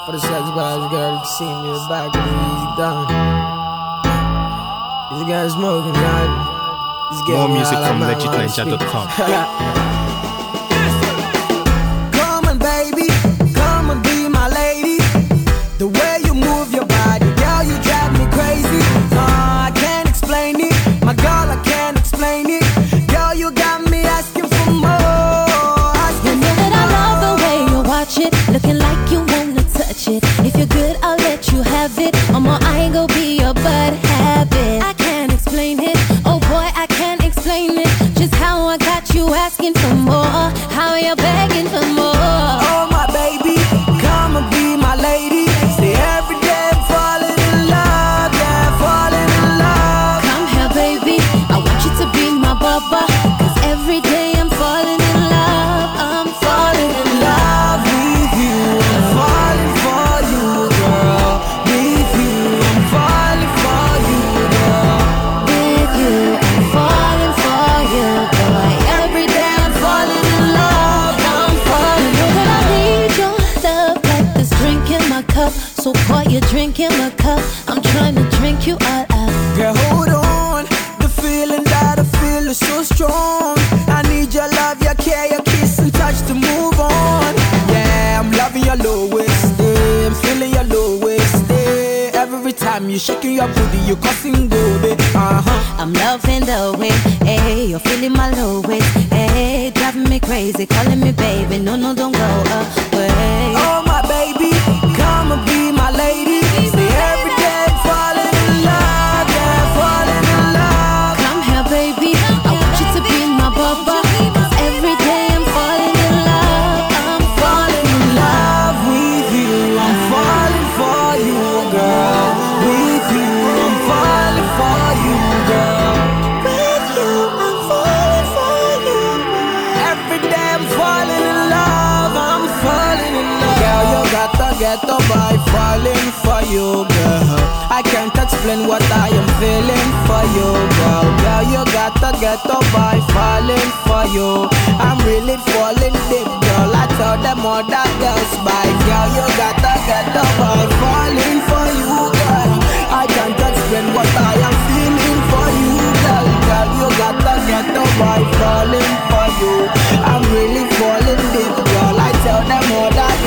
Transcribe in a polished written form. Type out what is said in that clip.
For the sex vibes, girl, you can see me in the back of the easy down. This guy's smoking, man. More music from legitninja.com. Come on, baby, come and be my lady. The way you move your body, girl, you drive me crazy. I can't explain it, my girl, I can't explain it. Girl, you got me asking for more. You know that I love the way you watch it, looking like you wanna touch it. If you're good, I'll let you have it. I ain't gon' be your bad habit. I can't explain it, oh boy, I can't explain it. Just how I got you asking for more, how you're begging for more. Oh my baby, come and be my lady. Say every day I'm falling in love, yeah, falling in love. Come here, baby, I want you to be my bubba, 'cause every day I'm falling in love. I'm falling in love with you. I'm falling for you, girl. With you, I'm falling for you, girl. with you. I'm falling for you, boy. Every day I'm falling in love. I'm falling. Know that I need your love like this drink in my cup. So pour your drink in my cup. I'm trying to drink you all up. Girl, hold on. The feeling that I feel is so strong. I need your love, your care, your kiss and touch to move on. Yeah, I'm loving your low waist, I'm feeling your low waist. Every time you shaking your booty, you causing gobe. I'm loving the way, hey, you're feeling my low waist, hey, driving me crazy, calling me baby. No, no, don't go away. Oh my baby, come and be my lady. Say every day I'm falling in love, yeah, falling in love. Come here, baby, I want you to be my bubba, 'cause every day I'm falling in love. I'm falling in love with you. I'm falling for you, girl. With you, I'm falling for you, girl. with you. I'm falling for you. Every day I'm falling in love. I'm falling in love. Girl, you gotta get up by falling for you, girl. I can't explain what I am feeling for you, girl. Girl, you gotta get up by falling for you. I'm really falling deep, girl. I tell them other girls bye. Girl, you gotta get up by falling for you, girl. I can't explain what I am feeling for you, girl. Girl, you gotta get up by falling for you. I'm really falling deep, girl. I tell them other